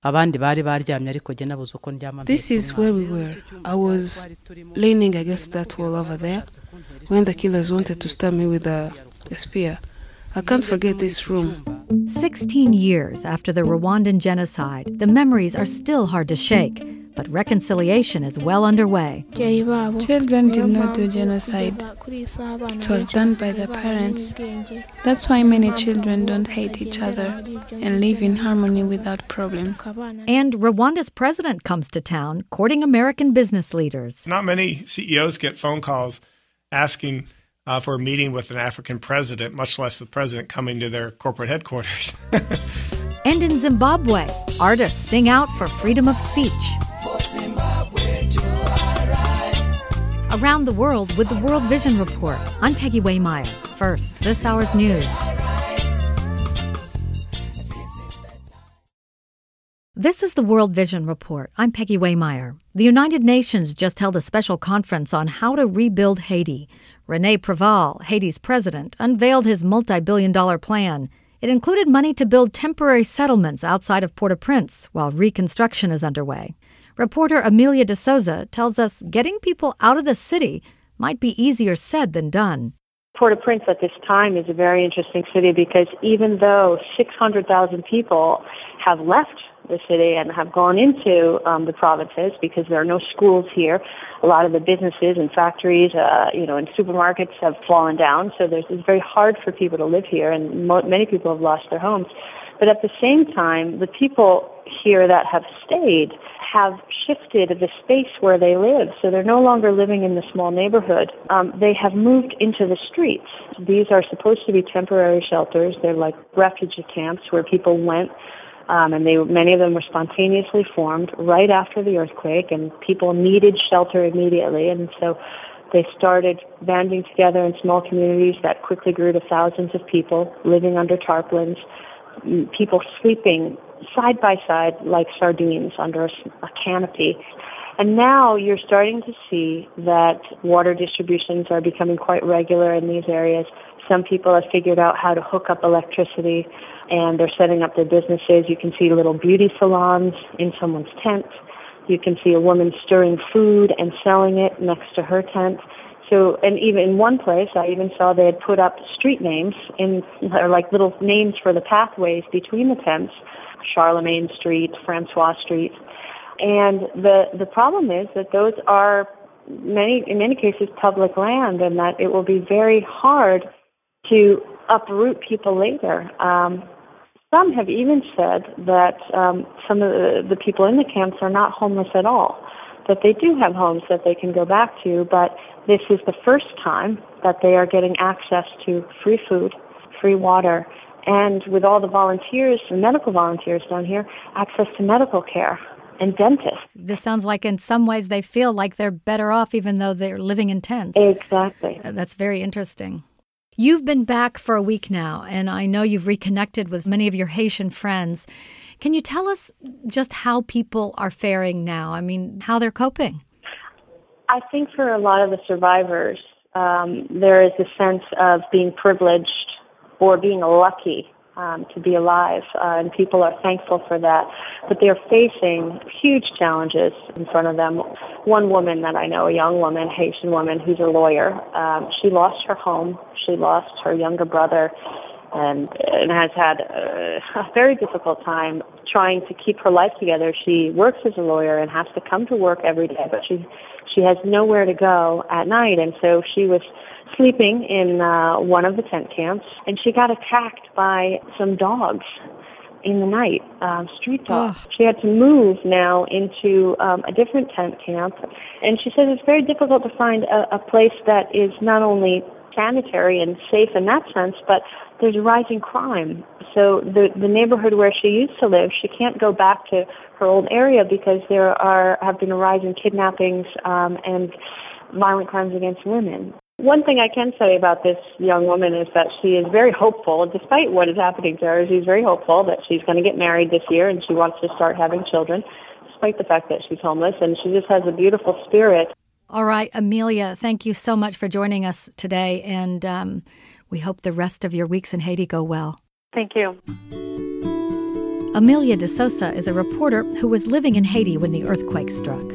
This is where we were. I was leaning against that wall over there when the killers wanted to stab me with a spear. I can't forget this room. 16 years after the Rwandan genocide, the memories are still hard to shake, but reconciliation is well underway. Children did not do genocide. It was done by their parents. That's why many children don't hate each other and live in harmony without problems. And Rwanda's president comes to town, courting American business leaders. Not many CEOs get phone calls asking for a meeting with an African president, much less the president coming to their corporate headquarters. And in Zimbabwe, artists sing out for freedom of speech. Around the world with the World Vision Report. I'm Peggy Waymeyer. First, this hour's news. This is the World Vision Report. I'm Peggy Waymeyer. The United Nations just held a special conference on how to rebuild Haiti. René Préval, Haiti's president, unveiled his multi-billion-dollar plan. It included money to build temporary settlements outside of Port-au-Prince while reconstruction is underway. Reporter Amelia de Souza tells us getting people out of the city might be easier said than done. Port-au-Prince at this time is a very interesting city because even though 600,000 people have left the city and have gone into the provinces because there are no schools here, a lot of the businesses and factories, and supermarkets have fallen down. So it's very hard for people to live here, and many people have lost their homes. But at the same time, the people here that have stayed have shifted the space where they live. So they're no longer living in the small neighborhood. They have moved into the streets. These are supposed to be temporary shelters. They're like refugee camps where people went, and many of them were spontaneously formed right after the earthquake, and people needed shelter immediately. And so they started banding together in small communities that quickly grew to thousands of people living under tarpaulins, people sleeping side by side like sardines under a canopy. And now you're starting to see that water distributions are becoming quite regular in these areas. Some people have figured out how to hook up electricity, and they're setting up their businesses. You can see little beauty salons in someone's tent. You can see a woman stirring food and selling it next to her tent. So, and even in one place, I even saw they had put up street names or like little names for the pathways between the tents, Charlemagne Street, Francois Street. And the problem is that those are in many cases public land, and that it will be very hard to uproot people later. Some have even said that some of the people in the camps are not homeless at all, that they do have homes that they can go back to, but this is the first time that they are getting access to free food, free water, and with all the volunteers, the medical volunteers down here, access to medical care and dentists. This sounds like in some ways they feel like they're better off even though they're living in tents. Exactly. That's very interesting. You've been back for a week now, and I know you've reconnected with many of your Haitian friends. Can you tell us just how people are faring now? I mean, how they're coping? I think for a lot of the survivors, there is a sense of being privileged or being lucky to be alive, and people are thankful for that. But they're facing huge challenges in front of them. One woman that I know, a young woman, Haitian woman, who's a lawyer, she lost her home, she lost her younger brother, and has had a very difficult time trying to keep her life together. She works as a lawyer and has to come to work every day, but she has nowhere to go at night, and so she was sleeping in one of the tent camps, and she got attacked by some dogs in the night, street dogs. Oh. She had to move now into a different tent camp, and she says it's very difficult to find a place that is not only sanitary and safe in that sense, but there's rising crime. So the neighborhood where she used to live, she can't go back to her old area because there have been a rise in kidnappings and violent crimes against women. One thing I can say about this young woman is that she is very hopeful, despite what is happening to her. She's very hopeful that she's going to get married this year and she wants to start having children, despite the fact that she's homeless, and she just has a beautiful spirit. All right, Amelia, thank you so much for joining us today, and we hope the rest of your weeks in Haiti go well. Thank you. Amelia de Sosa is a reporter who was living in Haiti when the earthquake struck.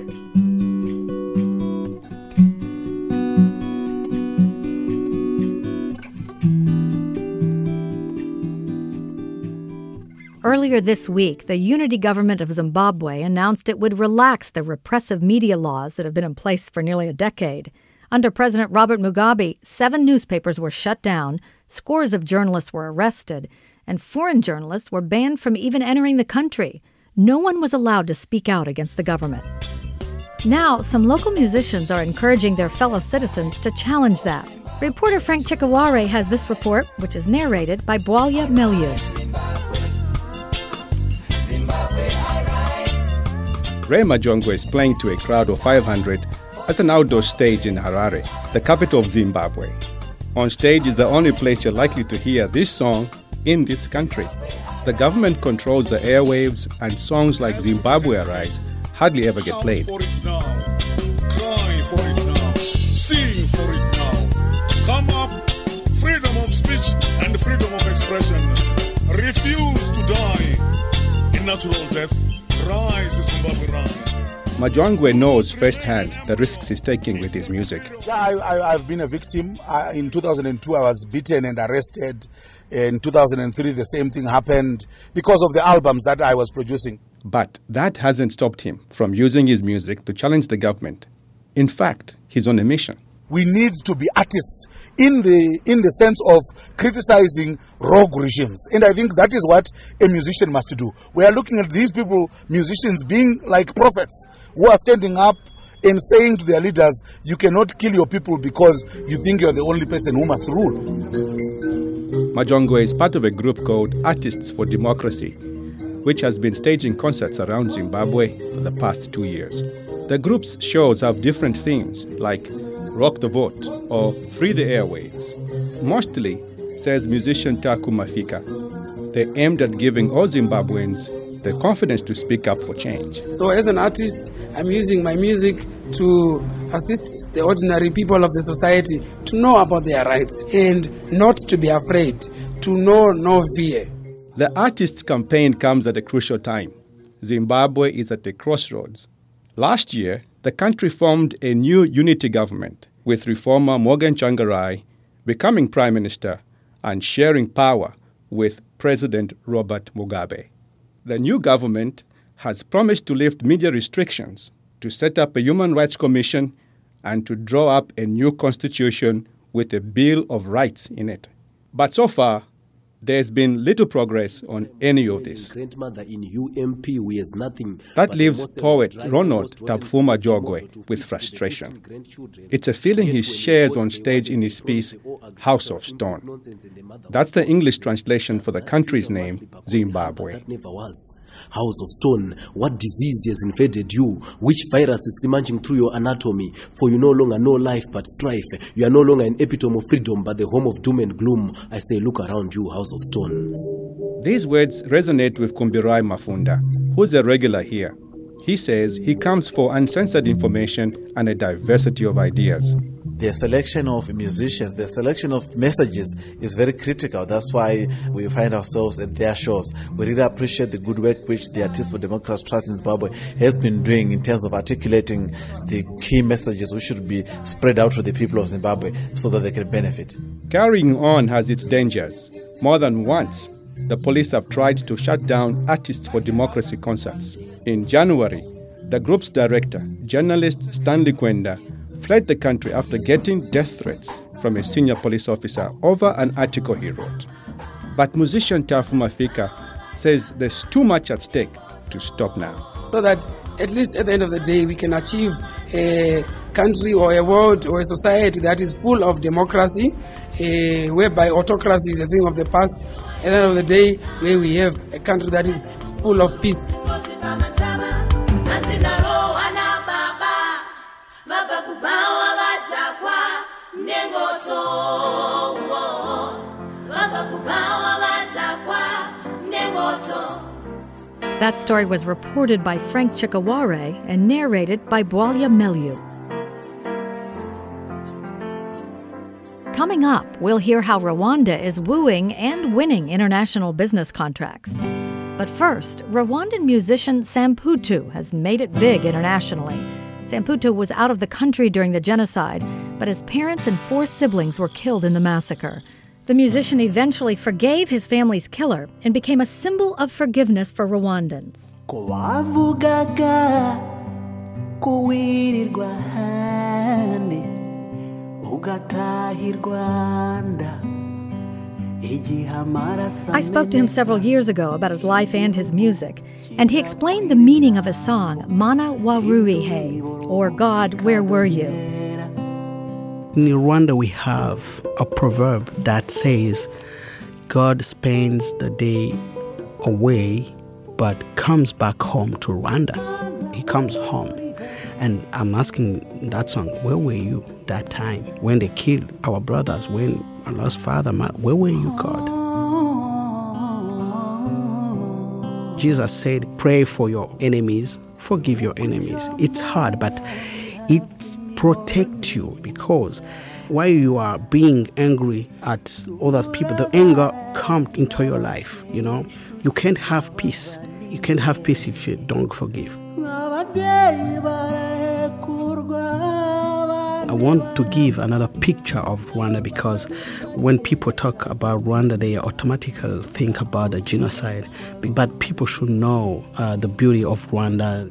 Earlier this week, the unity government of Zimbabwe announced it would relax the repressive media laws that have been in place for nearly a decade. Under President Robert Mugabe, 7 newspapers were shut down, scores of journalists were arrested, and foreign journalists were banned from even entering the country. No one was allowed to speak out against the government. Now, some local musicians are encouraging their fellow citizens to challenge that. Reporter Frank Chikaware has this report, which is narrated by Bwalia Meliu. Ray Majongwe is playing to a crowd of 500 at an outdoor stage in Harare, the capital of Zimbabwe. On stage is the only place you're likely to hear this song in this country. The government controls the airwaves, and songs like Zimbabwe Arise hardly ever get played. Shout for it now. Cry for it now. Sing for it now. Come up. Freedom of speech and freedom of expression. Refuse to die in natural death. Rise, Zimbabwe, rise. Majongwe knows firsthand the risks he's taking with his music. I've been a victim. In 2002, I was beaten and arrested. In 2003, the same thing happened because of the albums that I was producing. But that hasn't stopped him from using his music to challenge the government. In fact, he's on a mission. We need to be artists in the sense of criticizing rogue regimes. And I think that is what a musician must do. We are looking at these people, musicians, being like prophets who are standing up and saying to their leaders, you cannot kill your people because you think you're the only person who must rule. Majongwe is part of a group called Artists for Democracy, which has been staging concerts around Zimbabwe for the past 2 years. The group's shows have different themes like Rock the Vote or Free the Airwaves. Mostly, says musician Taku Mafika, they're aimed at giving all Zimbabweans the confidence to speak up for change. So as an artist, I'm using my music to assist the ordinary people of the society to know about their rights and not to be afraid, to know no fear. The artists' campaign comes at a crucial time. Zimbabwe is at a crossroads. Last year, the country formed a new unity government with reformer Morgan Tsvangirai becoming prime minister and sharing power with President Robert Mugabe. The new government has promised to lift media restrictions, to set up a human rights commission, and to draw up a new constitution with a Bill of Rights in it. But so far, there's been little progress on any of this. That leaves poet Ronald Tabfuma Jogwe with frustration. It's a feeling he shares on stage in his piece, House of Stone. That's the English translation for the country's name, Zimbabwe. House of Stone, what disease has invaded you? Which virus is munching through your anatomy? For you no longer know life but strife. You are no longer an epitome of freedom but the home of doom and gloom. I say, look around you, House of Stone. These words resonate with Kumbirai Mafunda, who's a regular here. He says he comes for uncensored information and a diversity of ideas. The selection of musicians, the selection of messages is very critical. That's why we find ourselves at their shows. We really appreciate the good work which the Artists for Democracy Trust in Zimbabwe has been doing in terms of articulating the key messages which should be spread out to the people of Zimbabwe so that they can benefit. Carrying on has its dangers. More than once, the police have tried to shut down Artists for Democracy concerts. In January, the group's director, journalist Stanley Kwenda, fled the country after getting death threats from a senior police officer over an article he wrote. But musician Tafu Mafika says there's too much at stake to stop now. So that at least at the end of the day, we can achieve a country or a world or a society that is full of democracy, whereby autocracy is a thing of the past. At the end of the day, where we have a country that is full of peace. That story was reported by Frank Chikaware and narrated by Bwalia Meliu. Coming up, we'll hear how Rwanda is wooing and winning international business contracts. But first, Rwandan musician Samputu has made it big internationally. Samputu was out of the country during the genocide, but his parents and 4 siblings were killed in the massacre. The musician eventually forgave his family's killer and became a symbol of forgiveness for Rwandans. I spoke to him several years ago about his life and his music, and he explained the meaning of his song, Mana Warurihe, or God, Where Were You? In Rwanda, we have a proverb that says, God spends the day away, but comes back home to Rwanda. He comes home. And I'm asking that song, where were you that time when they killed our brothers, when our lost father, where were you, God? Jesus said, pray for your enemies, forgive your enemies. It's hard, but it protects you, because while you are being angry at other people, the anger comes into your life, you know. You can't have peace. You can't have peace if you don't forgive. I want to give another picture of Rwanda, because when people talk about Rwanda, they automatically think about the genocide. But people should know the beauty of Rwanda.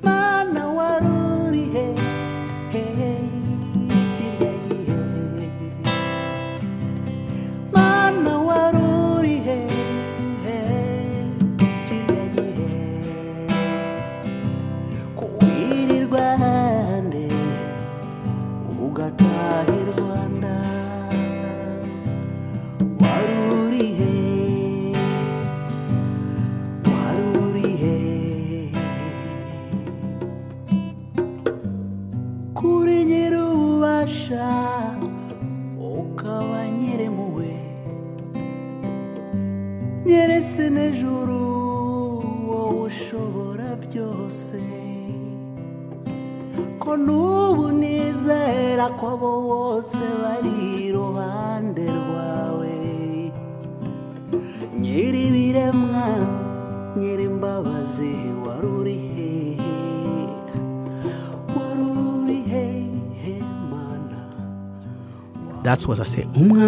That's what I say.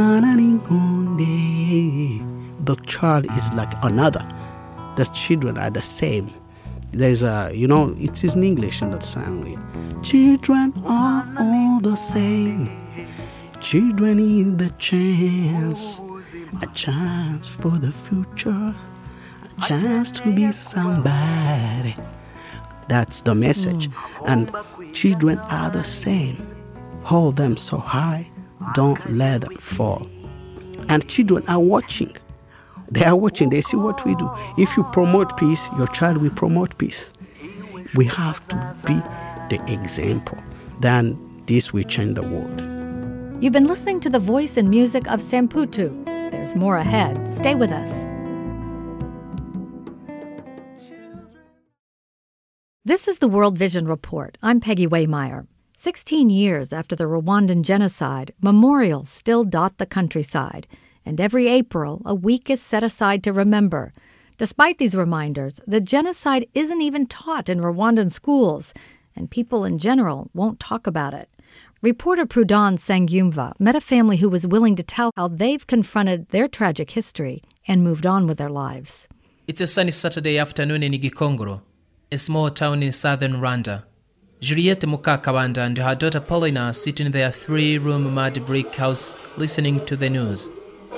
The child is like another. The children are the same. There's it's in English in that song. Children are all the same. Children in the chance. A chance for the future. A chance to be somebody. That's the message. And children are the same. Hold them so high. Don't let them fall. And children are watching. They are watching. They see what we do. If you promote peace, your child will promote peace. We have to be the example. Then this will change the world. You've been listening to the voice and music of Samputu. There's more ahead. Stay with us. This is the World Vision Report. I'm Peggy Waymeyer. 16 years after the Rwandan genocide, memorials still dot the countryside, and every April, a week is set aside to remember. Despite these reminders, the genocide isn't even taught in Rwandan schools, and people in general won't talk about it. Reporter Prudence Sangumva met a family who was willing to tell how they've confronted their tragic history and moved on with their lives. It's a sunny Saturday afternoon in Gikongoro, a small town in southern Rwanda. Juliette Mukakabanda and her daughter Paulina sit in their 3-room mud brick house listening to the news.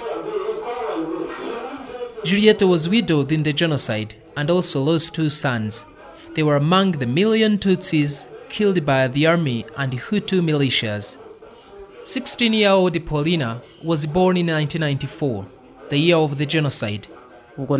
Juliette was widowed in the genocide and also lost 2 sons. They were among the million Tutsis killed by the army and Hutu militias. 16-year-old Paulina was born in 1994, the year of the genocide. Before,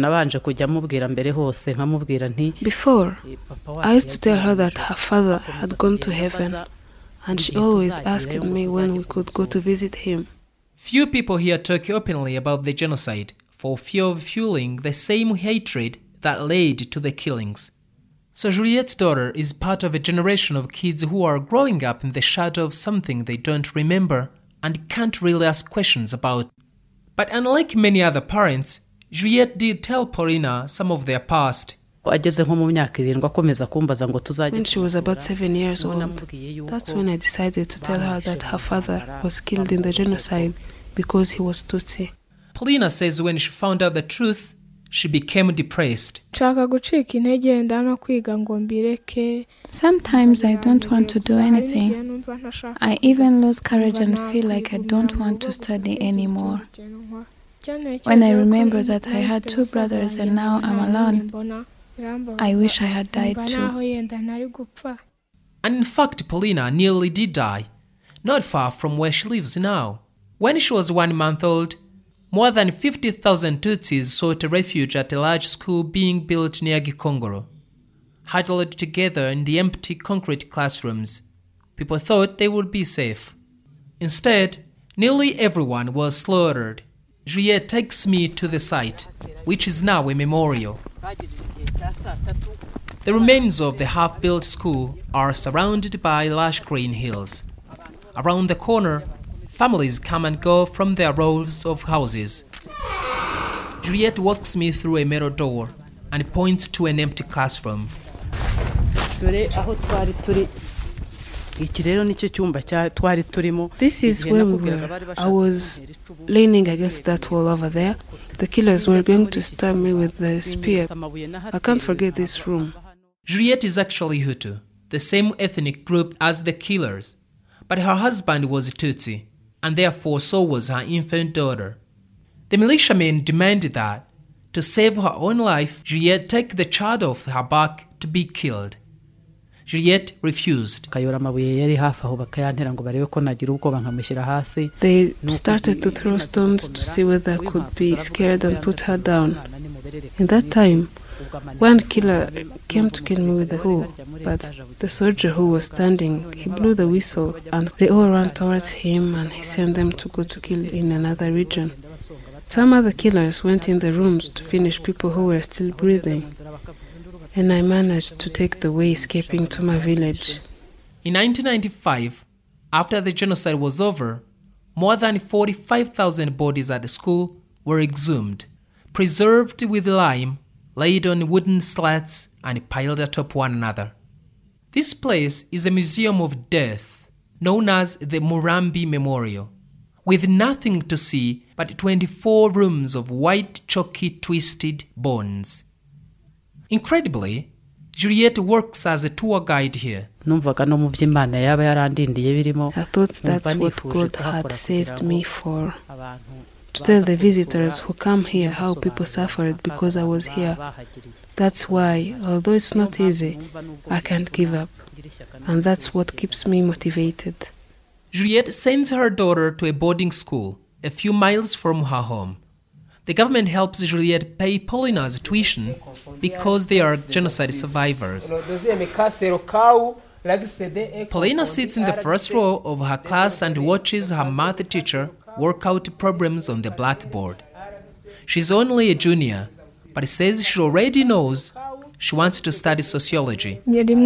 I used to tell her that her father had gone to heaven, and she always asked me when we could go to visit him. Few people here talk openly about the genocide for fear of fueling the same hatred that led to the killings. So Juliette's daughter is part of a generation of kids who are growing up in the shadow of something they don't remember and can't really ask questions about. But unlike many other parents, Juliette did tell Paulina some of their past. When she was about 7 years old, that's when I decided to tell her that her father was killed in the genocide because he was Tutsi. Paulina says when she found out the truth, she became depressed. Sometimes I don't want to do anything. I even lose courage and feel like I don't want to study anymore. When I remember that I had 2 brothers and now I'm alone, I wish I had died too. And in fact, Paulina nearly did die, not far from where she lives now. When she was 1 month old, more than 50,000 Tutsis sought refuge at a large school being built near Gikongoro. Huddled together in the empty concrete classrooms, people thought they would be safe. Instead, nearly everyone was slaughtered. Juliette takes me to the site, which is now a memorial. The remains of the half-built school are surrounded by lush green hills. Around the corner, families come and go from their rows of houses. Juliette walks me through a metal door and points to an empty classroom. This is where we were. I was leaning against that wall over there. The killers were going to stab me with the spear. I can't forget this room. Juliette is actually Hutu, the same ethnic group as the killers. But her husband was a Tutsi, and therefore so was her infant daughter. The militiamen demanded that, to save her own life, Juliette take the child off her back to be killed. Juliette refused. They started to throw stones to see whether I could be scared and put her down. In that time, one killer came to kill me with a hoe, but the soldier who was standing, he blew the whistle and they all ran towards him and he sent them to go to kill in another region. Some other killers went in the rooms to finish people who were still breathing, and I managed to take the way escaping to my village. In 1995, after the genocide was over, more than 45,000 bodies at the school were exhumed, preserved with lime, laid on wooden slats and piled atop one another. This place is a museum of death, known as the Murambi Memorial, with nothing to see but 24 rooms of white, chalky, twisted bones. Incredibly, Juliette works as a tour guide here. I thought that's what God had saved me for. To tell the visitors who come here how people suffered because I was here. That's why, although it's not easy, I can't give up. And that's what keeps me motivated. Juliette sends her daughter to a boarding school a few miles from her home. The government helps Juliette pay Paulina's tuition because they are genocide survivors. Paulina sits in the first row of her class and watches her math teacher work out problems on the blackboard. She's only a junior, but says she already knows she wants to study sociology.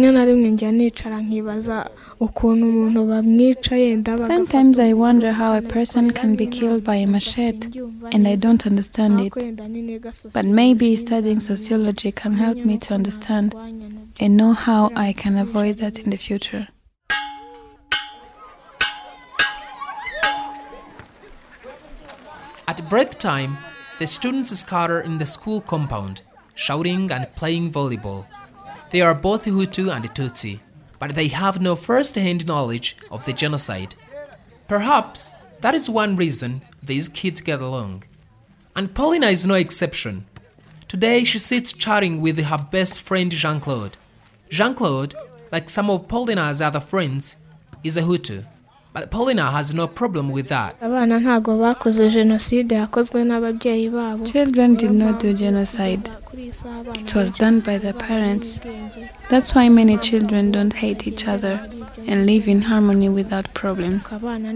Sometimes I wonder how a person can be killed by a machete, and I don't understand it. But maybe studying sociology can help me to understand and know how I can avoid that in the future. At break time, the students scatter in the school compound, shouting and playing volleyball. They are both Hutu and Tutsi, but they have no first-hand knowledge of the genocide. Perhaps that is one reason these kids get along. And Paulina is no exception. Today she sits chatting with her best friend Jean-Claude. Jean-Claude, like some of Paulina's other friends, is a Hutu. But Paulina has no problem with that. Children did not do genocide. It was done by their parents. That's why many children don't hate each other and live in harmony without problems.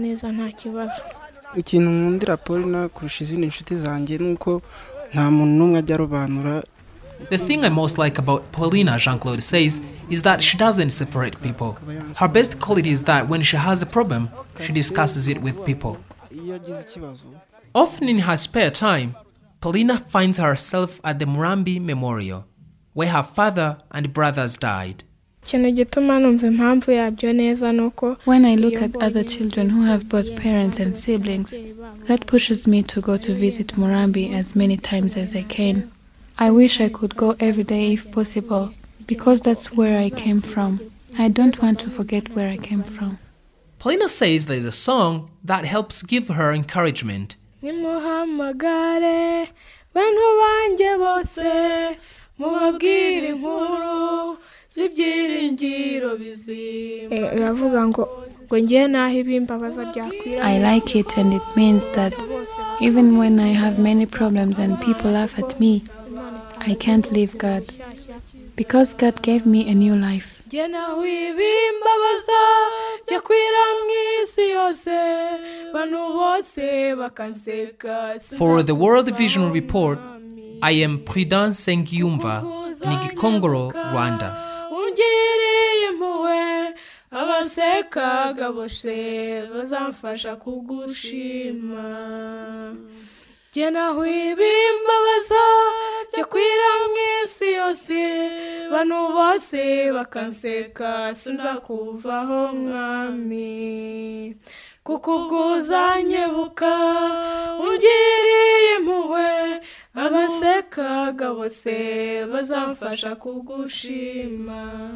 The thing I most like about Paulina, Jean-Claude says, is that she doesn't separate people. Her best quality is that when she has a problem, she discusses it with people. Often in her spare time, Paulina finds herself at the Murambi Memorial, where her father and brothers died. When I look at other children who have both parents and siblings, that pushes me to go to visit Murambi as many times as I can. I wish I could go every day if possible, because that's where I came from. I don't want to forget where I came from. Paulina says there is a song that helps give her encouragement. I like it, and it means that even when I have many problems and people laugh at me, I can't leave God, because God gave me a new life. For the World Vision Report, I am Prudence Sengiyumva, Nigikongoro, Rwanda. Abasekaga bose bazamfasha kugushima. Jena hwibimbabaza byo kwira mwisi yose, banu bose bakanseka sinza kuvaho mwami. Kukuguza nyebuka ungiriye impuhwe, abasekaga bose bazamfasha kugushima.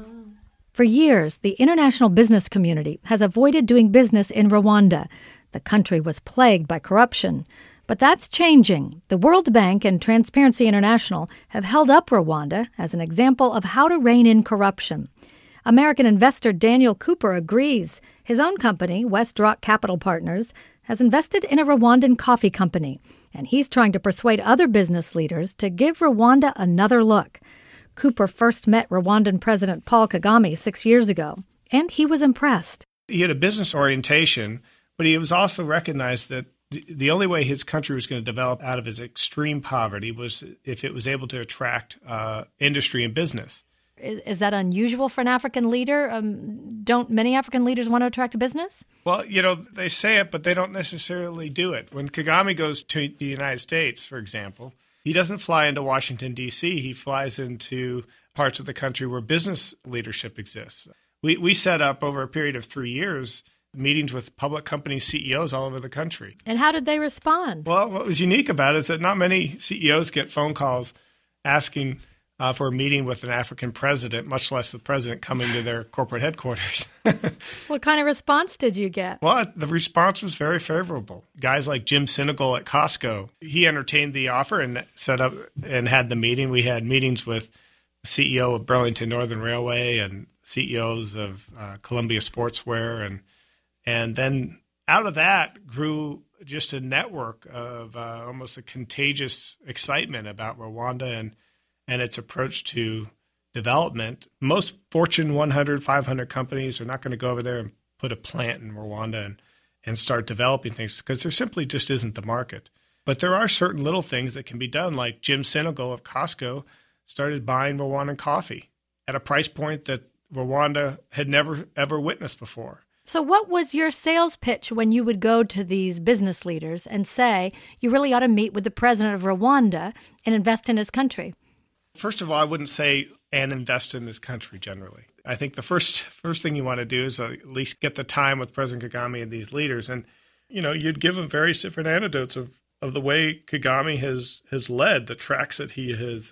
For years, the international business community has avoided doing business in Rwanda. The country was plagued by corruption. But that's changing. The World Bank and Transparency International have held up Rwanda as an example of how to rein in corruption. American investor Daniel Cooper agrees. His own company, West Rock Capital Partners, has invested in a Rwandan coffee company, and he's trying to persuade other business leaders to give Rwanda another look. Cooper first met Rwandan President Paul Kagame 6 years ago, and he was impressed. He had a business orientation, but he was also recognized that the only way his country was going to develop out of its extreme poverty was if it was able to attract industry and business. Is that unusual for an African leader? Don't many African leaders want to attract a business? Well, they say it, but they don't necessarily do it. When Kagame goes to the United States, for example, he doesn't fly into Washington, D.C. He flies into parts of the country where business leadership exists. We set up over a period of 3 years meetings with public company CEOs all over the country. And how did they respond? Well, what was unique about it is that not many CEOs get phone calls asking for a meeting with an African president, much less the president coming to their corporate headquarters. What kind of response did you get? Well, the response was very favorable. Guys like Jim Sinegal at Costco, he entertained the offer and set up and had the meeting. We had meetings with the CEO of Burlington Northern Railway and CEOs of Columbia Sportswear. And then out of that grew just a network of almost a contagious excitement about Rwanda and its approach to development. Most Fortune 100, 500 companies are not going to go over there and put a plant in Rwanda and start developing things because there simply just isn't the market. But there are certain little things that can be done, like Jim Sinegal of Costco started buying Rwandan coffee at a price point that Rwanda had never, ever witnessed before. So what was your sales pitch when you would go to these business leaders and say, you really ought to meet with the president of Rwanda and invest in his country? First of all, I wouldn't say and invest in this country generally. I think the first thing you want to do is at least get the time with President Kagame and these leaders. And, you'd give them various different anecdotes of the way Kagame has led, the tracks that he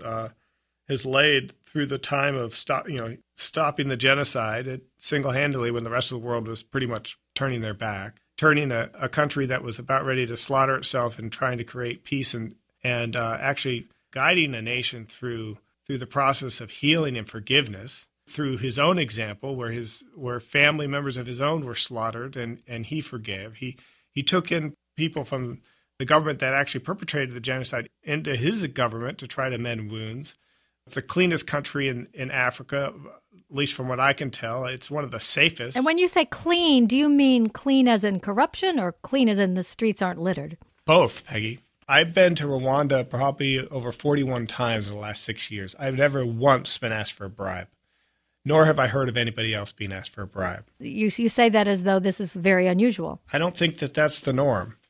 has laid through the time of stopping the genocide single-handedly when the rest of the world was pretty much turning their back, turning a country that was about ready to slaughter itself and trying to create peace and actually guiding a nation through the process of healing and forgiveness through his own example, where family members of his own were slaughtered and he forgave. He took in people from the government that actually perpetrated the genocide into his government to try to mend wounds. The cleanest country in Africa, at least from what I can tell. It's one of the safest. And when you say clean, do you mean clean as in corruption or clean as in the streets aren't littered? Both, Peggy. I've been to Rwanda probably over 41 times in the last 6 years. I've never once been asked for a bribe, nor have I heard of anybody else being asked for a bribe. You say that as though this is very unusual. I don't think that that's the norm.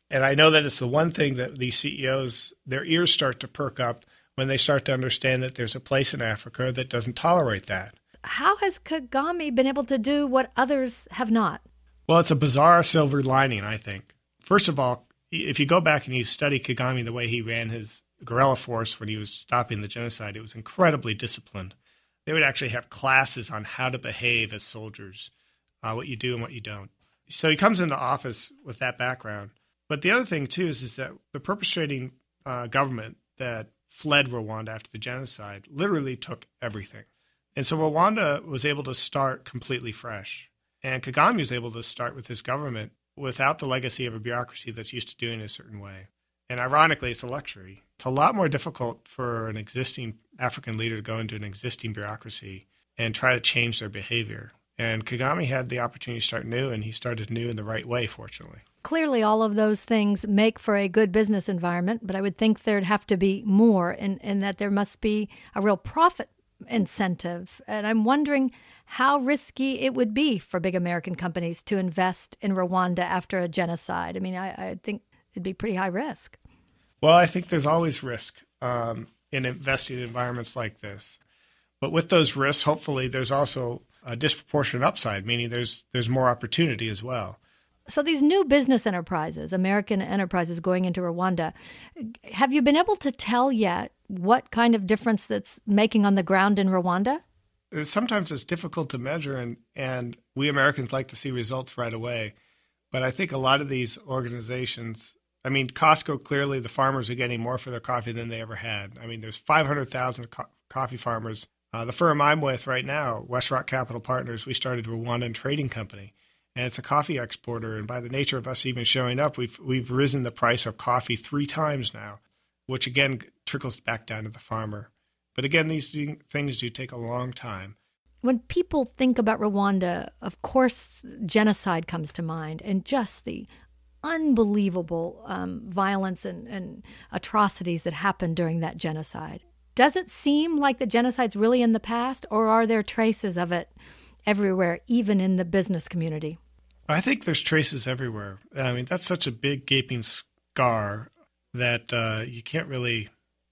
And I know that it's the one thing that these CEOs, their ears start to perk up when they start to understand that there's a place in Africa that doesn't tolerate that. How has Kagame been able to do what others have not? Well, it's a bizarre silver lining, I think. First of all, if you go back and you study Kagame, the way he ran his guerrilla force when he was stopping the genocide, it was incredibly disciplined. They would actually have classes on how to behave as soldiers, what you do and what you don't. So he comes into office with that background. But the other thing, too, is that the perpetrating government that fled Rwanda after the genocide literally took everything. And so Rwanda was able to start completely fresh. And Kagame was able to start with his government without the legacy of a bureaucracy that's used to doing it a certain way. And ironically, it's a luxury. It's a lot more difficult for an existing African leader to go into an existing bureaucracy and try to change their behavior. And Kagame had the opportunity to start new, and he started new in the right way, fortunately. Clearly, all of those things make for a good business environment, but I would think there'd have to be more, and that there must be a real profit incentive. And I'm wondering how risky it would be for big American companies to invest in Rwanda after a genocide. I mean, I think it'd be pretty high risk. Well, I think there's always risk in investing in environments like this. But with those risks, hopefully, there's also a disproportionate upside, meaning there's more opportunity as well. So these new business enterprises, American enterprises going into Rwanda, have you been able to tell yet what kind of difference that's making on the ground in Rwanda? Sometimes it's difficult to measure, and we Americans like to see results right away. But I think a lot of these organizations, I mean, Costco, clearly the farmers are getting more for their coffee than they ever had. I mean, there's 500,000 coffee farmers. The firm I'm with right now, West Rock Capital Partners, we started a Rwandan trading company. And it's a coffee exporter, and by the nature of us even showing up, we've risen the price of coffee 3 times now, which again trickles back down to the farmer. But again, these things do take a long time. When people think about Rwanda, of course, genocide comes to mind, and just the unbelievable violence and atrocities that happened during that genocide. Does it seem like the genocide's really in the past, or are there traces of it everywhere, even in the business community? I think there's traces everywhere. I mean, that's such a big gaping scar that you can't really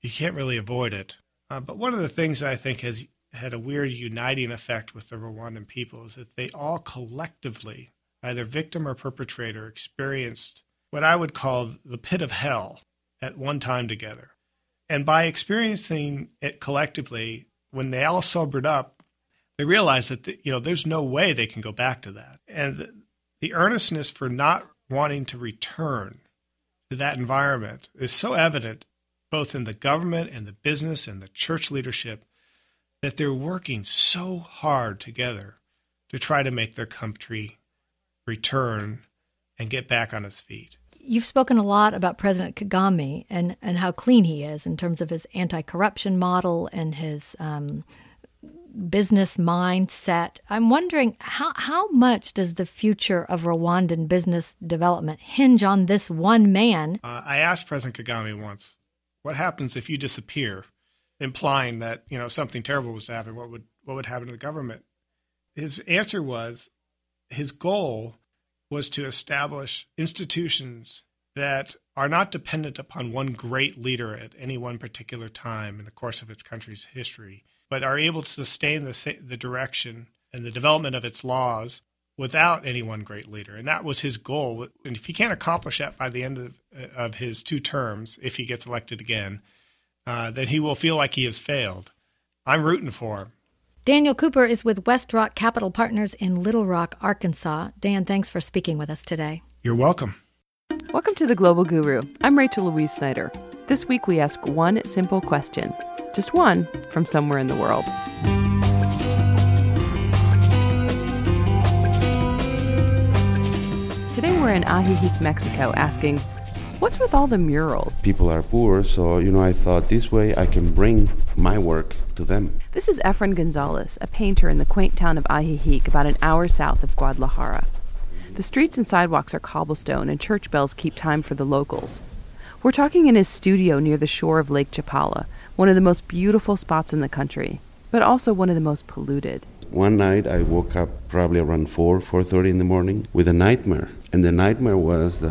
avoid it. But one of the things that I think has had a weird uniting effect with the Rwandan people is that they all collectively, either victim or perpetrator, experienced what I would call the pit of hell at one time together. And by experiencing it collectively, when they all sobered up, they realized that there's no way they can go back to that. And the earnestness for not wanting to return to that environment is so evident both in the government and the business and the church leadership that they're working so hard together to try to make their country return and get back on its feet. You've spoken a lot about President Kagame and how clean he is in terms of his anti-corruption model and his business mindset. I'm wondering how much does the future of Rwandan business development hinge on this one man? I asked President Kagame once, what happens if you disappear, implying that something terrible was to happen? What would happen to the government? His answer was his goal was to establish institutions that are not dependent upon one great leader at any one particular time in the course of its country's history, but are able to sustain the direction and the development of its laws without any one great leader. And that was his goal. And if he can't accomplish that by the end of his 2 terms, if he gets elected again, then he will feel like he has failed. I'm rooting for him. Daniel Cooper is with West Rock Capital Partners in Little Rock, Arkansas. Dan, thanks for speaking with us today. You're welcome. Welcome to The Global Guru. I'm Rachel Louise Snyder. This week we ask one simple question, just one from somewhere in the world. Today we're in Ajijic, Mexico, asking, what's with all the murals? People are poor, so, I thought this way I can bring my work to them. This is Efren Gonzalez, a painter in the quaint town of Ajijic, about an hour south of Guadalajara. The streets and sidewalks are cobblestone, and church bells keep time for the locals. We're talking in his studio near the shore of Lake Chapala, one of the most beautiful spots in the country, but also one of the most polluted. One night I woke up probably around 4:30 in the morning with a nightmare. And the nightmare was that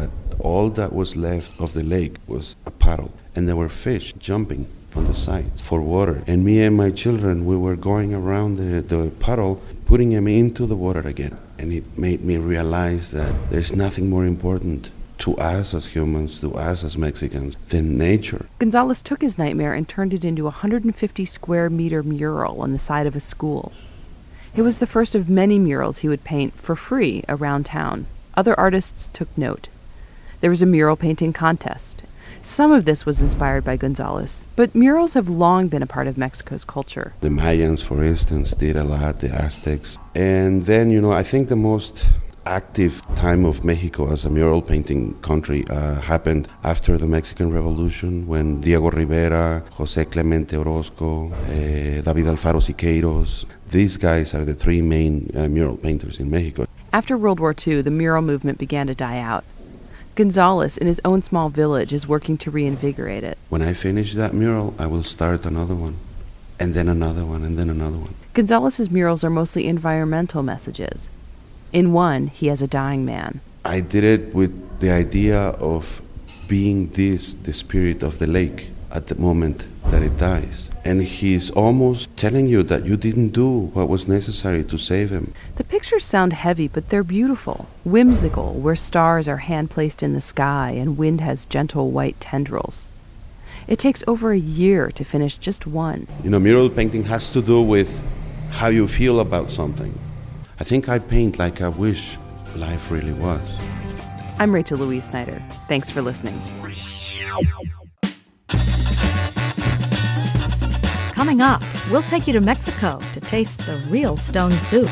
All that was left of the lake was a puddle, and there were fish jumping on the sides for water. And me and my children, we were going around the puddle, putting them into the water again. And it made me realize that there's nothing more important to us as humans, to us as Mexicans, than nature. Gonzalez took his nightmare and turned it into a 150 square meter mural on the side of a school. It was the first of many murals he would paint for free around town. Other artists took note. There was a mural painting contest. Some of this was inspired by Gonzalez, but murals have long been a part of Mexico's culture. The Mayans, for instance, did a lot, the Aztecs. And then, I think the most active time of Mexico as a mural painting country happened after the Mexican Revolution, when Diego Rivera, José Clemente Orozco, David Alfaro Siqueiros, these guys are the three main mural painters in Mexico. After World War II, the mural movement began to die out. Gonzalez, in his own small village, is working to reinvigorate it. When I finish that mural, I will start another one, and then another one, and then another one. Gonzalez's murals are mostly environmental messages. In one, he has a dying man. I did it with the idea of being the spirit of the lake at the moment that it dies. And he's almost telling you that you didn't do what was necessary to save him. The pictures sound heavy, but they're beautiful, whimsical, where stars are hand-placed in the sky and wind has gentle white tendrils. It takes over a year to finish just one. Mural painting has to do with how you feel about something. I think I paint like I wish life really was. I'm Rachel Louise Snyder. Thanks for listening. Coming up, we'll take you to Mexico to taste the real stone soup.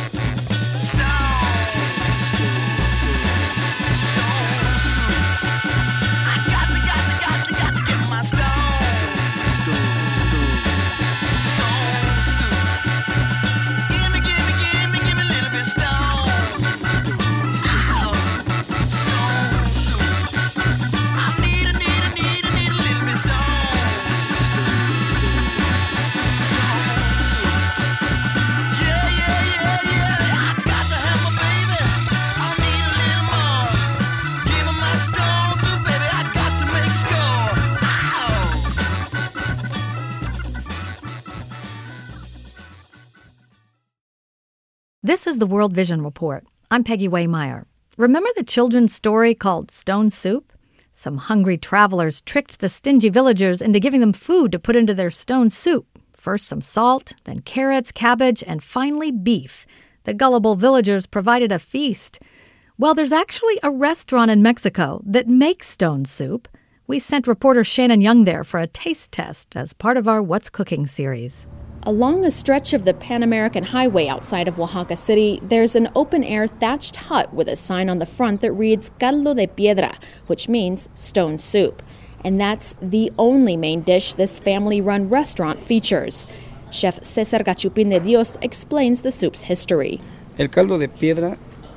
This is the World Vision Report. I'm Peggy Waymeyer. Remember the children's story called Stone Soup? Some hungry travelers tricked the stingy villagers into giving them food to put into their stone soup. First some salt, then carrots, cabbage, and finally beef. The gullible villagers provided a feast. Well, there's actually a restaurant in Mexico that makes stone soup. We sent reporter Shannon Young there for a taste test as part of our What's Cooking series. Along a stretch of the Pan American Highway outside of Oaxaca City, there's an open-air thatched hut with a sign on the front that reads Caldo de Piedra, which means stone soup. And that's the only main dish this family-run restaurant features. Chef Cesar Gachupin de Dios explains the soup's history. El caldo de piedra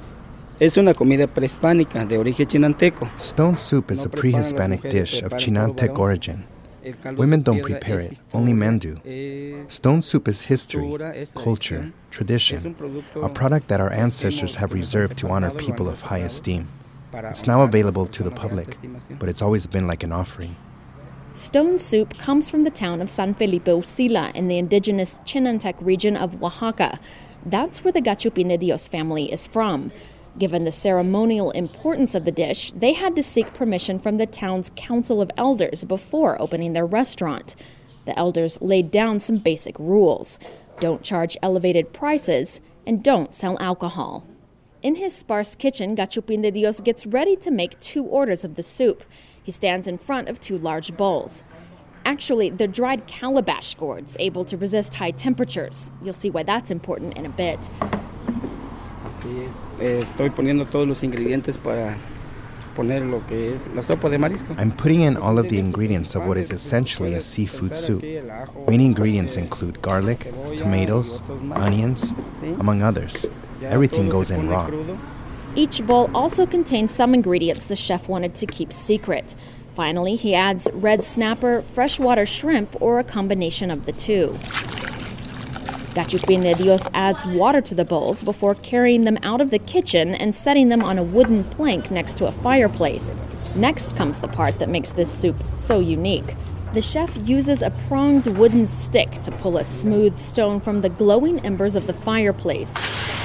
es una comida prehispánica de origen chinanteco. Stone soup is a pre-Hispanic dish of Chinantec origin. Women don't prepare it, only men do. Stone soup is history, culture, tradition, a product that our ancestors have reserved to honor people of high esteem. It's now available to the public, but it's always been like an offering. Stone soup comes from the town of San Felipe Ucila in the indigenous Chinantec region of Oaxaca. That's where the Gachupin de Dios family is from. Given the ceremonial importance of the dish, they had to seek permission from the town's Council of Elders before opening their restaurant. The elders laid down some basic rules. Don't charge elevated prices, and don't sell alcohol. In his sparse kitchen, Gachupin de Dios gets ready to make 2 orders of the soup. He stands in front of 2 large bowls. Actually, they're dried calabash gourds, able to resist high temperatures. You'll see why that's important in a bit. Estoy poniendo todos los ingredientes para poner lo que es la sopa de marisco. I'm putting in all of the ingredients of what is essentially a seafood soup. Main ingredients include garlic, tomatoes, onions, among others. Everything goes in raw. Each bowl also contains some ingredients the chef wanted to keep secret. Finally, he adds red snapper, freshwater shrimp, or a combination of the two. Gachupin de Dios adds water to the bowls before carrying them out of the kitchen and setting them on a wooden plank next to a fireplace. Next comes the part that makes this soup so unique. The chef uses a pronged wooden stick to pull a smooth stone from the glowing embers of the fireplace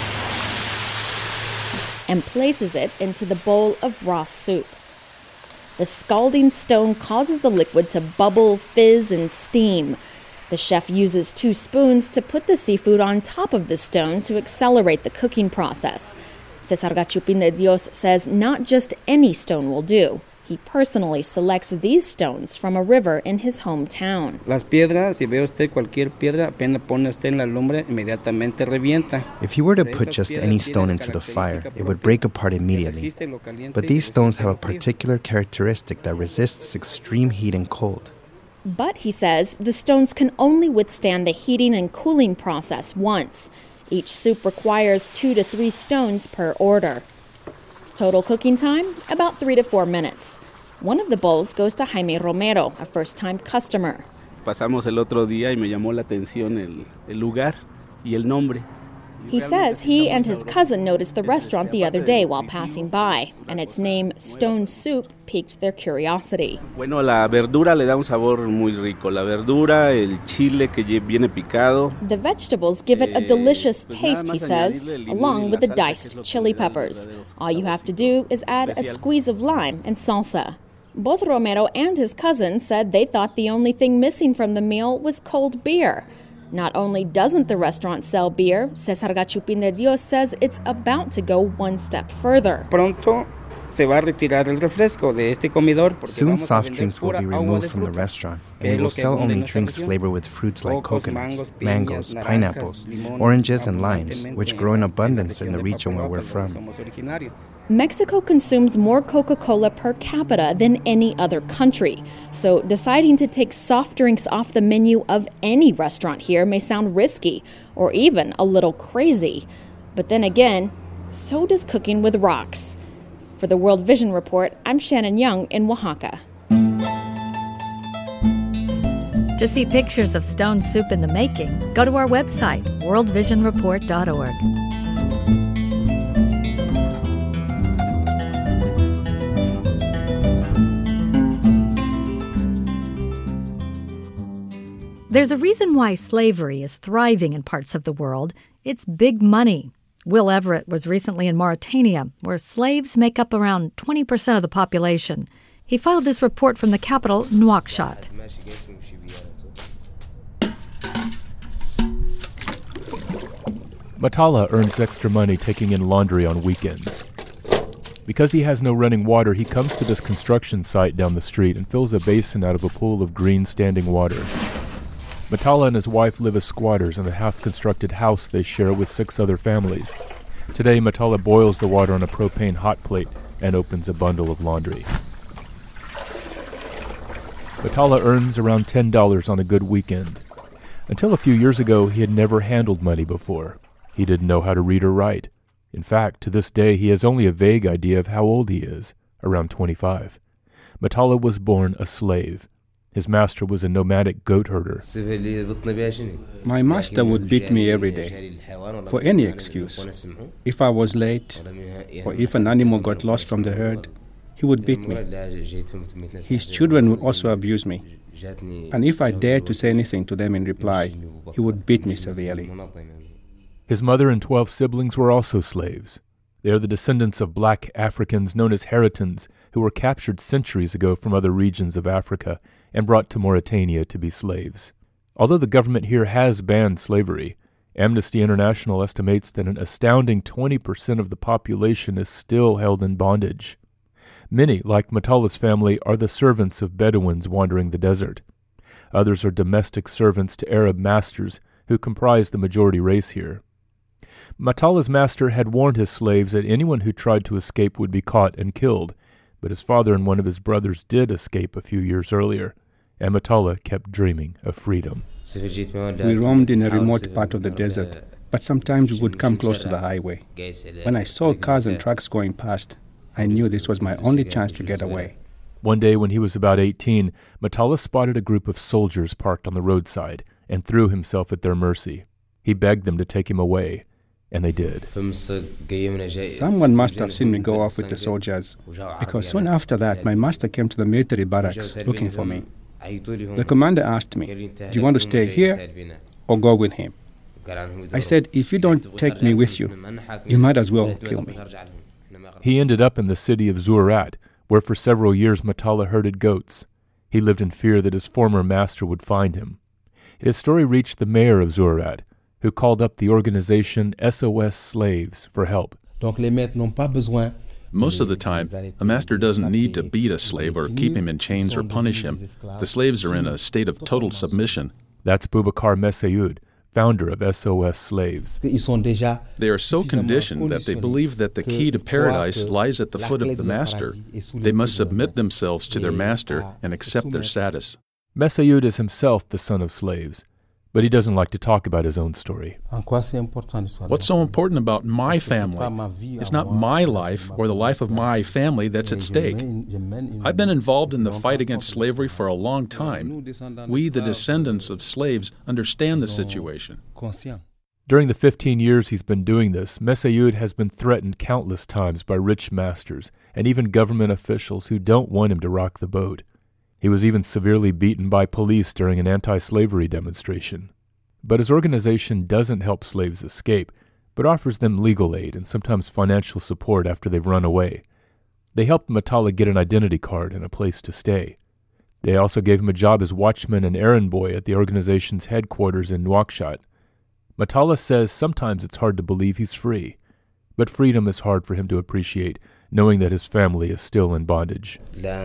and places it into the bowl of raw soup. The scalding stone causes the liquid to bubble, fizz, and steam. The chef uses 2 spoons to put the seafood on top of the stone to accelerate the cooking process. Cesar Gachupin de Dios says not just any stone will do. He personally selects these stones from a river in his hometown. Las piedras, si ve usted cualquier piedra, apenas pone usted en la lumbre, inmediatamente revienta. If you were to put just any stone into the fire, it would break apart immediately. But these stones have a particular characteristic that resists extreme heat and cold. But, he says, the stones can only withstand the heating and cooling process once. Each soup requires 2 to 3 stones per order. Total cooking time, about 3 to 4 minutes. One of the bowls goes to Jaime Romero, a first-time customer. Pasamos el otro día y me llamó la atención el lugar y el nombre. He says he and his cousin noticed the restaurant the other day while passing by, and its name, Stone Soup, piqued their curiosity. Bueno, la verdura le da un sabor muy rico. La verdura, el chile que viene picado. The vegetables give it a delicious taste, he says, along with the diced chili peppers. All you have to do is add a squeeze of lime and salsa. Both Romero and his cousin said they thought the only thing missing from the meal was cold beer. Not only doesn't the restaurant sell beer, Cesar Gachupin de Dios says it's about to go one step further. Pronto se va a retirar el refresco de este comedor. Soon soft drinks will be removed from the restaurant, and we will sell only drinks flavored with fruits like coconuts, mangoes, pineapples, oranges, and limes, which grow in abundance in the region where we're from. Mexico consumes more Coca-Cola per capita than any other country, so deciding to take soft drinks off the menu of any restaurant here may sound risky or even a little crazy. But then again, so does cooking with rocks. For the World Vision Report, I'm Shannon Young in Oaxaca. To see pictures of stone soup in the making, go to our website, worldvisionreport.org. There's a reason why slavery is thriving in parts of the world. It's big money. Will Everett was recently in Mauritania, where slaves make up around 20% of the population. He filed this report from the capital, Nouakchott. Matala earns extra money taking in laundry on weekends. Because he has no running water, he comes to this construction site down the street and fills a basin out of a pool of green standing water. Matala and his wife live as squatters in a half-constructed house they share with 6 other families. Today, Matala boils the water on a propane hot plate and opens a bundle of laundry. Matala earns around $10 on a good weekend. Until a few years ago, he had never handled money before. He didn't know how to read or write. In fact, to this day, he has only a vague idea of how old he is, around 25. Matala was born a slave. His master was a nomadic goat herder. My master would beat me every day, for any excuse. If I was late, or if an animal got lost from the herd, he would beat me. His children would also abuse me. And if I dared to say anything to them in reply, he would beat me severely. His mother and 12 siblings were also slaves. They are the descendants of black Africans known as Haritans, who were captured centuries ago from other regions of Africa and brought to Mauritania to be slaves. Although the government here has banned slavery, Amnesty International estimates that an astounding 20% of the population is still held in bondage. Many, like Matala's family, are the servants of Bedouins wandering the desert. Others are domestic servants to Arab masters who comprise the majority race here. Matala's master had warned his slaves that anyone who tried to escape would be caught and killed, but his father and one of his brothers did escape a few years earlier, and Matala kept dreaming of freedom. We roamed in a remote part of the desert, but sometimes we would come close to the highway. When I saw cars and trucks going past, I knew this was my only chance to get away. One day when he was about 18, Matala spotted a group of soldiers parked on the roadside and threw himself at their mercy. He begged them to take him away. And they did. Someone must have seen me go off with the soldiers, because soon after that, my master came to the military barracks looking for me. The commander asked me, "Do you want to stay here or go with him?" I said, "If you don't take me with you, you might as well kill me." He ended up in the city of Zouarat, where for several years Matala herded goats. He lived in fear that his former master would find him. His story reached the mayor of Zouarat, who called up the organization SOS Slaves for help. Most of the time, a master doesn't need to beat a slave or keep him in chains or punish him. The slaves are in a state of total submission. That's Boubacar Messaoud, founder of SOS Slaves. They are so conditioned that they believe that the key to paradise lies at the foot of the master. They must submit themselves to their master and accept their status. Messaoud is himself the son of slaves, but he doesn't like to talk about his own story. What's so important about my family? It's not my life or the life of my family that's at stake. I've been involved in the fight against slavery for a long time. We, the descendants of slaves, understand the situation. During the 15 years he's been doing this, Messaoud has been threatened countless times by rich masters and even government officials who don't want him to rock the boat. He was even severely beaten by police during an anti-slavery demonstration. But his organization doesn't help slaves escape, but offers them legal aid and sometimes financial support after they've run away. They helped Matala get an identity card and a place to stay. They also gave him a job as watchman and errand boy at the organization's headquarters in Nouakchott. Matala says sometimes it's hard to believe he's free, but freedom is hard for him to appreciate, knowing that his family is still in bondage.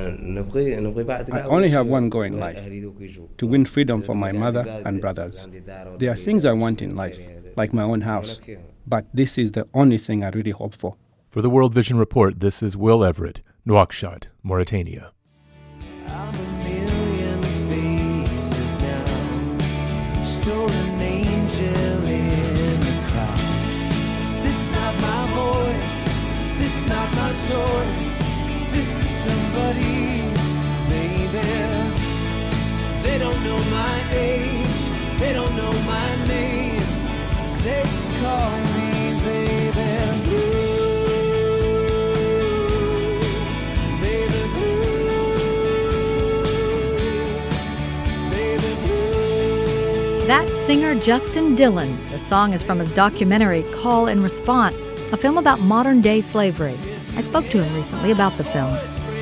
I only have one goal in life, to win freedom for my mother and brothers. There are things I want in life, like my own house, but this is the only thing I really hope for. For the World Vision Report, this is Will Everett, Nouakchott, Mauritania. Not my choice, this is somebody's, baby. They don't know my age, they don't know my name, they just call me baby blue, baby blue, baby blue. That's singer Justin Dillon. The song is from his documentary Call and Response, a film about modern-day slavery. I spoke to him recently about the film.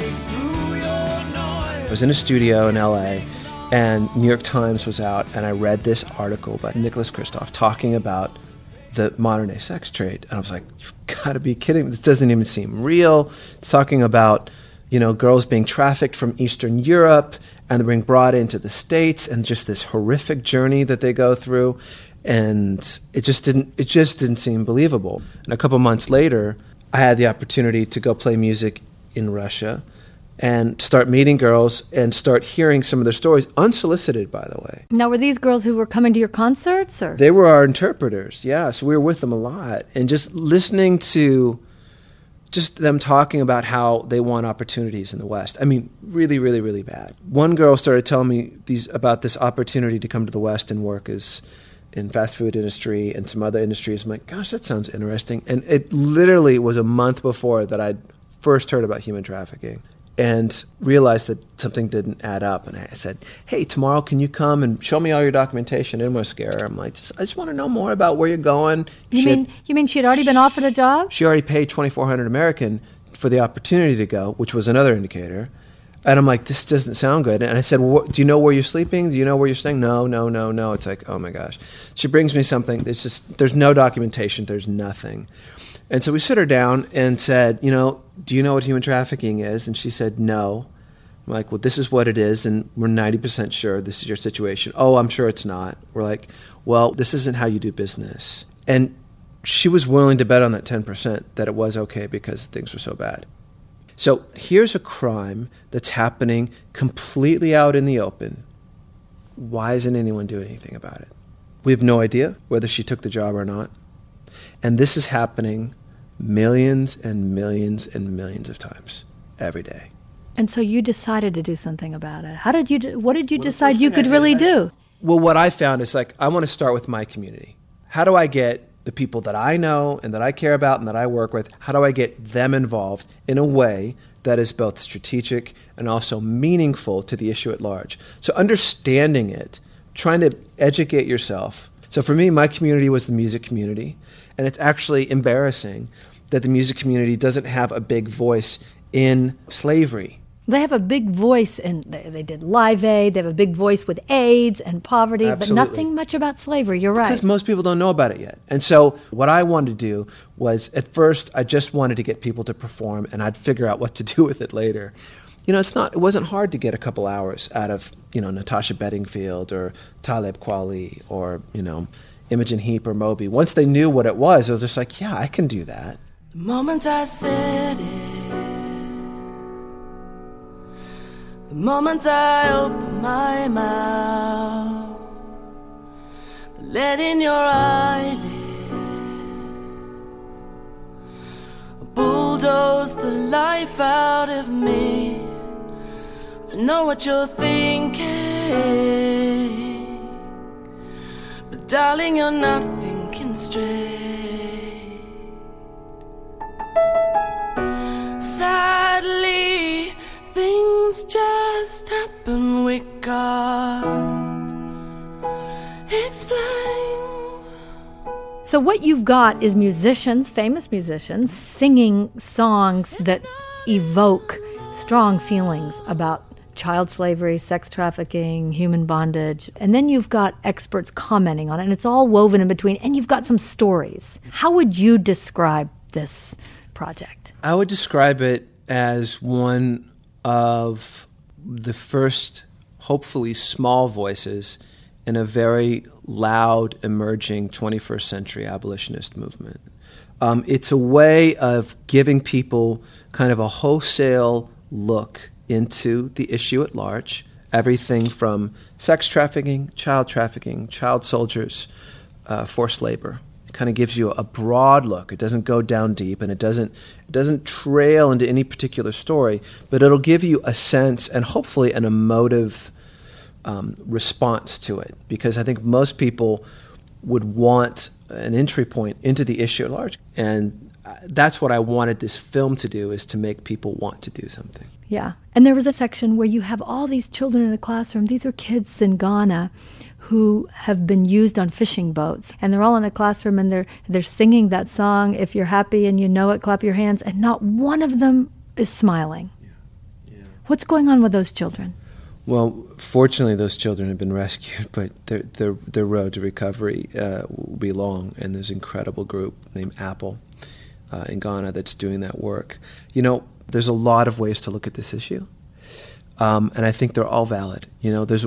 I was in a studio in L.A., and New York Times was out, and I read this article by Nicholas Kristof talking about the modern-day sex trade. And I was like, you've got to be kidding me. This doesn't even seem real. It's talking about, girls being trafficked from Eastern Europe, and they're being brought into the States, and just this horrific journey that they go through. And it just didn't seem believable. And a couple months later, I had the opportunity to go play music in Russia and start meeting girls and start hearing some of their stories, unsolicited, by the way. Now, were these girls who were coming to your concerts? Or? They were our interpreters, yeah. So we were with them a lot. And just listening to just them talking about how they want opportunities in the West. I mean, really, really, really bad. One girl started telling me about this opportunity to come to the West and work in fast food industry and some other industries. I'm like, gosh, that sounds interesting. And it literally was a month before that I'd first heard about human trafficking and realized that something didn't add up. And I said, hey, tomorrow can you come and show me all your documentation? I didn't want to scare her. I'm like, I just want to know more about where you're going. You mean she had already been offered a job? She already paid $2,400 American for the opportunity to go, which was another indicator. And I'm like, this doesn't sound good. And I said, well, do you know where you're sleeping? Do you know where you're staying? No. It's like, oh my gosh. She brings me something. There's no documentation. There's nothing. And so we sit her down and said, do you know what human trafficking is? And she said, no. I'm like, well, this is what it is. And we're 90% sure this is your situation. Oh, I'm sure it's not. We're like, well, this isn't how you do business. And she was willing to bet on that 10% that it was okay because things were so bad. So here's a crime that's happening completely out in the open. Why isn't anyone doing anything about it? We have no idea whether she took the job or not. And this is happening millions and millions and millions of times every day. And so you decided to do something about it. What did you decide you could really do? Well, what I found is I want to start with my community. How do I get the people that I know and that I care about and that I work with, how do I get them involved in a way that is both strategic and also meaningful to the issue at large? So understanding it, trying to educate yourself. So for me, my community was the music community, and it's actually embarrassing that the music community doesn't have a big voice in slavery. They have a big voice, and they did Live Aid. They have a big voice with AIDS and poverty, Absolutely. But nothing much about slavery. You're right. Because most people don't know about it yet. And so what I wanted to do was, at first, I just wanted to get people to perform, and I'd figure out what to do with it later. You know, it wasn't hard to get a couple hours out of, Natasha Bedingfield or Talib Kweli or, Imogen Heap or Moby. Once they knew what it was just like, yeah, I can do that. The moment I said it, the moment I opened my mouth, the lead in your eyelids bulldozed the life out of me. I know what you're thinking, but darling, you're not thinking straight. Sadly, things just happen we can't explain. So what you've got is musicians, famous musicians, singing songs that evoke strong feelings about child slavery, sex trafficking, human bondage. And then you've got experts commenting on it, and it's all woven in between. And you've got some stories. How would you describe this project? I would describe it as one of the first, hopefully small voices in a very loud, emerging 21st century abolitionist movement. It's a way of giving people kind of a wholesale look into the issue at large, everything from sex trafficking, child soldiers, forced labor. It kind of gives you a broad look. It doesn't go down deep, and it doesn't trail into any particular story, but it'll give you a sense and hopefully an emotive response to it, because I think most people would want an entry point into the issue at large, and that's what I wanted this film to do, is to make people want to do something. Yeah. And there was a section where you have all these children in a classroom. These are kids in Ghana who have been used on fishing boats. And they're all in a classroom, and they're singing that song, "If you're happy and you know it, clap your hands." And not one of them is smiling. Yeah. What's going on with those children? Well, fortunately, those children have been rescued, but their road to recovery will be long. And there's an incredible group named Apple in Ghana that's doing that work. There's a lot of ways to look at this issue, and I think they're all valid. There's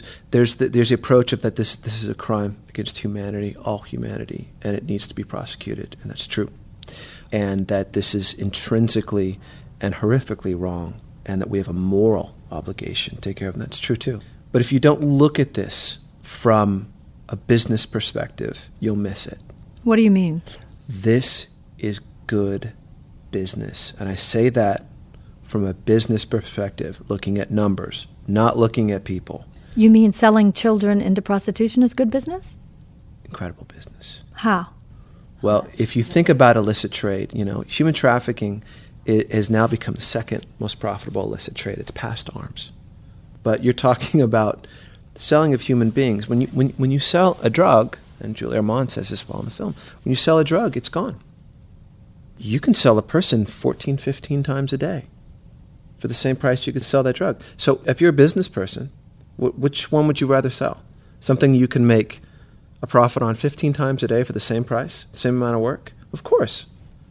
the approach of that this is a crime against humanity, all humanity, and it needs to be prosecuted, and that's true, and that this is intrinsically and horrifically wrong, and that we have a moral obligation to take care of them. That's true too. But if you don't look at this from a business perspective, you'll miss it. What do you mean? This is good business. And I say that from a business perspective, looking at numbers, not looking at people. You mean selling children into prostitution is good business? Incredible business. How? Well, if you think about illicit trade, human trafficking has now become the second most profitable illicit trade. It's past arms. But you're talking about selling of human beings. When you sell a drug, and Julie Armand says this well in the film, when you sell a drug, it's gone. You can sell a person 14, 15 times a day for the same price you could sell that drug. So if you're a business person, which one would you rather sell? Something you can make a profit on 15 times a day for the same price, same amount of work? Of course.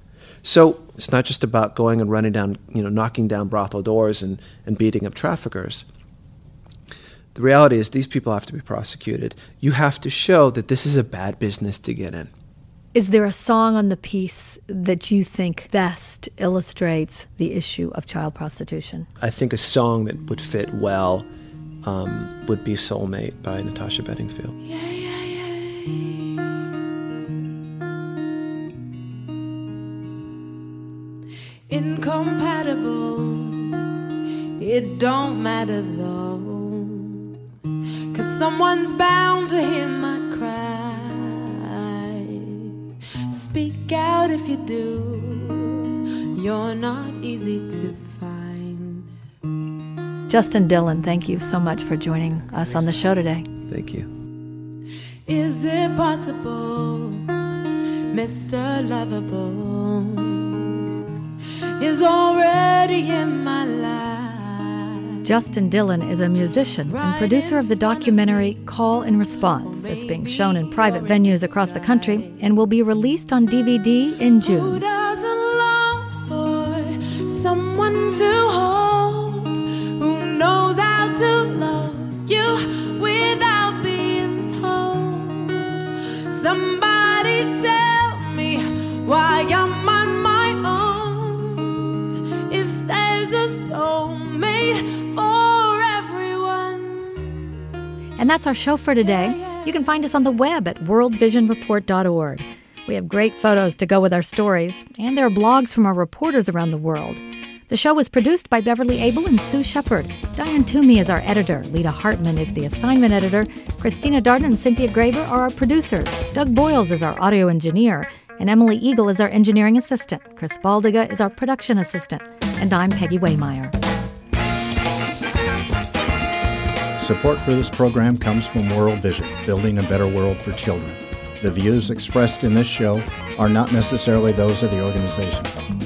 So it's not just about going and running down, knocking down brothel doors and beating up traffickers. The reality is these people have to be prosecuted. You have to show that this is a bad business to get in. Is there a song on the piece that you think best illustrates the issue of child prostitution? I think a song that would fit well would be Soulmate by Natasha Bedingfield. Incompatible, it don't matter though, 'cause someone's bound to hear my cry. you do. You're not easy to find. Justin Dillon, thank you so much for joining us on the show today. Thank you. Is it possible, Mr. Lovable is already in my life? Justin Dillon is a musician and producer of the documentary Call and Response. It's being shown in private venues across the country and will be released on DVD in June. Who doesn't long for someone to hold? Who knows how to love you without being told? Somebody tell me why I'm on my own. If there's a soulmate for everyone. And that's our show for today. You can find us on the web at worldvisionreport.org. We have great photos to go with our stories, and there are blogs from our reporters around the world. The show was produced by Beverly Abel and Sue Shepard. Diane Toomey is our editor. Lita Hartman is the assignment editor. Christina Darden and Cynthia Graver are our producers. Doug Boyles is our audio engineer. And Emily Eagle is our engineering assistant. Chris Baldiga is our production assistant. And I'm Peggy Waymeyer. Support for this program comes from World Vision, building a better world for children. The views expressed in this show are not necessarily those of the organization.